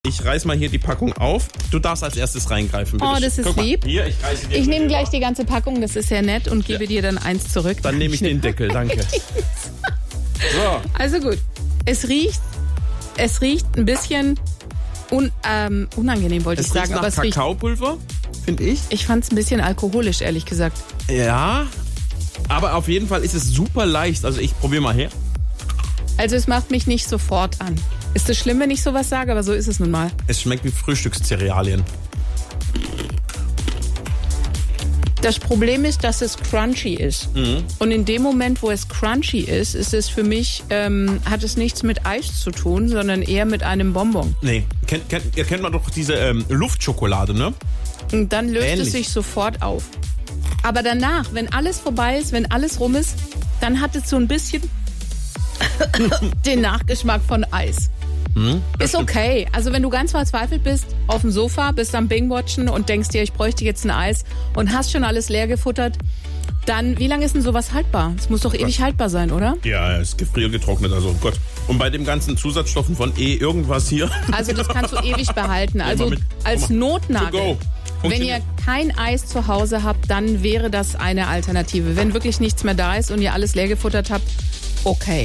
Ich reiß mal hier die Packung auf. Du darfst als erstes reingreifen, bitte. Oh, das ist lieb. Hier, ich reiße dir Ich nehme rüber. gleich die ganze Packung, das ist sehr nett, und gebe dir dann eins zurück. Dann nehme ich den Deckel, danke. So. Also gut, es riecht ein bisschen unangenehm, wollte ich Es riecht sagen. nach Aber es riecht, Kakaopulver, finde ich. ich fand es ein bisschen alkoholisch, ehrlich gesagt. Ja, aber auf jeden Fall ist es super leicht. Also ich probiere mal her. Also es macht mich nicht sofort an. Ist es schlimm, wenn ich sowas sage, aber so ist es nun mal. Es schmeckt wie Frühstückszerealien. Das Problem ist, dass es crunchy ist. Und in dem Moment, wo es crunchy ist es für mich, hat es nichts mit Eis zu tun, sondern eher mit einem Bonbon. Nee, kennt man doch diese Luftschokolade, ne? Und dann löst Ähnlich. es sich sofort auf. Aber danach, wenn alles vorbei ist, wenn alles rum ist, dann hat es so ein bisschen den Nachgeschmack von Eis. Ist okay. Also wenn du ganz verzweifelt bist, auf dem Sofa, bist am Bing-Watchen und denkst dir, ich bräuchte jetzt ein Eis und hast schon alles leer gefuttert, dann, wie lange ist denn sowas haltbar? Es muss doch ewig haltbar sein, oder? Ja, es ist gefriergetrocknet, also Gott. Und bei den ganzen Zusatzstoffen von irgendwas hier. Also das kannst du ewig behalten. Also mal mit. als Guck mal. Notnagel. To go. Wenn ihr kein Eis zu Hause habt, dann wäre das eine Alternative. Wenn wirklich nichts mehr da ist und ihr alles leer gefuttert habt, okay.